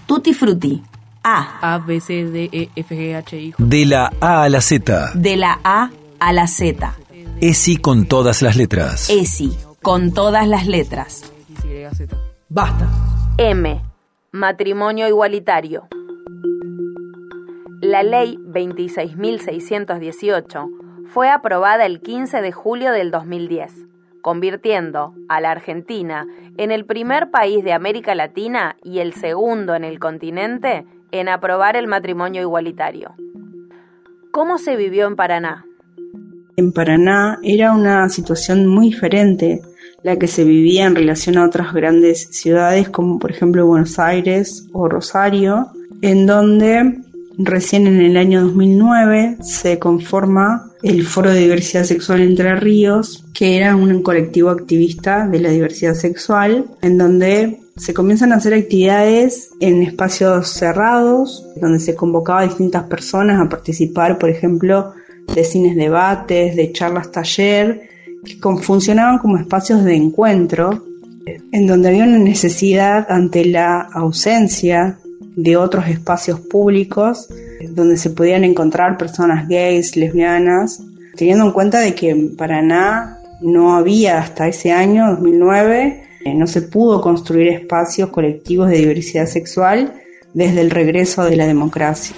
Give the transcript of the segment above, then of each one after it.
Tutti frutti. A. A, B, C, D, E, F, G, H, I, J. De la A a la Z. De la A a la Z. ESI con todas las letras. ESI, con todas las letras. X, Y, Z. Basta. M. Matrimonio igualitario. La Ley 26.618 fue aprobada el 15 de julio del 2010, convirtiendo a la Argentina en el primer país de América Latina y el segundo en el continente en aprobar el matrimonio igualitario. ¿Cómo se vivió en Paraná? En Paraná era una situación muy diferente la que se vivía en relación a otras grandes ciudades como por ejemplo Buenos Aires o Rosario, en donde recién en el año 2009 se conforma el Foro de Diversidad Sexual Entre Ríos, que era un colectivo activista de la diversidad sexual, en donde se comienzan a hacer actividades en espacios cerrados, donde se convocaba a distintas personas a participar, por ejemplo, de cines debates, de charlas taller, que funcionaban como espacios de encuentro, en donde había una necesidad ante la ausencia de otros espacios públicos donde se podían encontrar personas gays, lesbianas, teniendo en cuenta de que en Paraná no había hasta ese año, 2009, no se pudo construir espacios colectivos de diversidad sexual desde el regreso de la democracia.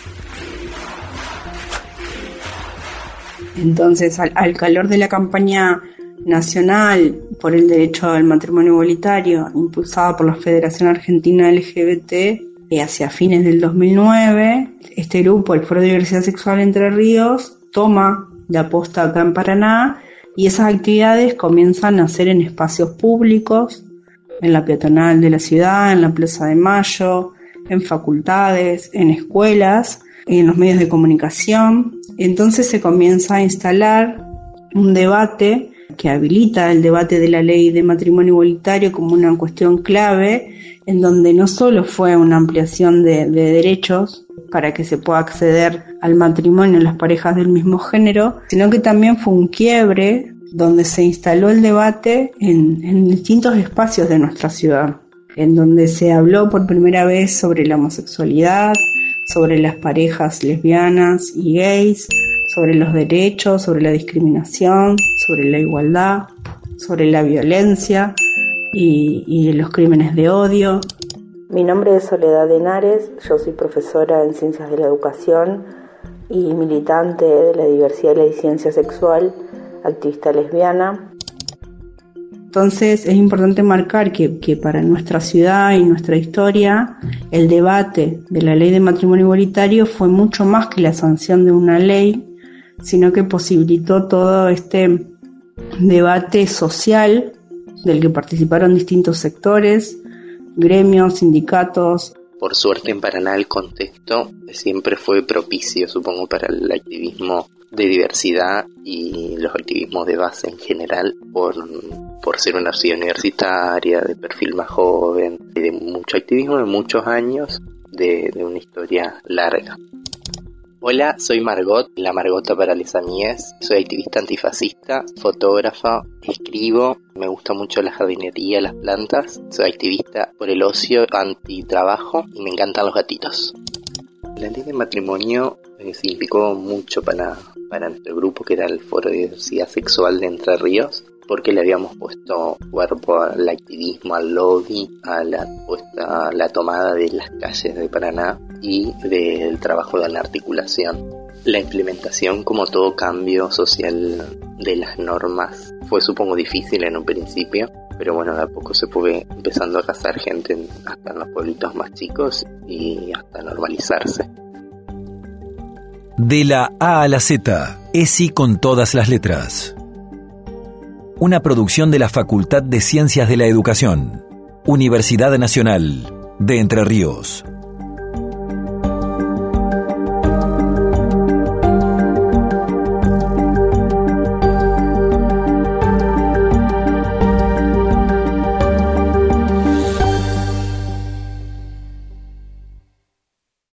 Entonces, al calor de la campaña nacional por el derecho al matrimonio igualitario, impulsada por la Federación Argentina LGBT, hacia fines del 2009, este grupo, el Foro de Diversidad Sexual Entre Ríos, toma la posta acá en Paraná y esas actividades comienzan a ser en espacios públicos, en la peatonal de la ciudad, en la Plaza de Mayo, en facultades, en escuelas, en los medios de comunicación. Entonces se comienza a instalar un debate que habilita el debate de la ley de matrimonio igualitario como una cuestión clave, en donde no solo fue una ampliación de derechos para que se pueda acceder al matrimonio en las parejas del mismo género, sino que también fue un quiebre donde se instaló el debate en distintos espacios de nuestra ciudad, en donde se habló por primera vez sobre la homosexualidad, sobre las parejas lesbianas y gays, sobre los derechos, sobre la discriminación, sobre la igualdad, sobre la violencia y los crímenes de odio. Mi nombre es Soledad Henares, yo soy profesora en Ciencias de la Educación y militante de la diversidad y la disidencia sexual, activista lesbiana. Entonces es importante marcar que para nuestra ciudad y nuestra historia el debate de la ley de matrimonio igualitario fue mucho más que la sanción de una ley, sino que posibilitó todo este debate social del que participaron distintos sectores, gremios, sindicatos. Por suerte en Paraná el contexto siempre fue propicio, supongo, para el activismo de diversidad y los activismos de base en general, por ser una ciudad universitaria, de perfil más joven, de mucho activismo de muchos años, de una historia larga. Hola, soy Margot, la Margota para les amies. Soy activista antifascista, fotógrafa, escribo, me gusta mucho la jardinería, las plantas. Soy activista por el ocio, antitrabajo y me encantan los gatitos. La ley de matrimonio significó mucho para nuestro grupo, que era el Foro de Diversidad Sexual de Entre Ríos, porque le habíamos puesto cuerpo al activismo, al lobby, a la tomada de las calles de Paraná y del trabajo de la articulación. La implementación, como todo cambio social de las normas, fue supongo difícil en un principio, pero bueno, de a poco se fue empezando a casar gente hasta en los pueblitos más chicos y hasta normalizarse. De la A a la Z, ESI con todas las letras. Una producción de la Facultad de Ciencias de la Educación, Universidad Nacional de Entre Ríos.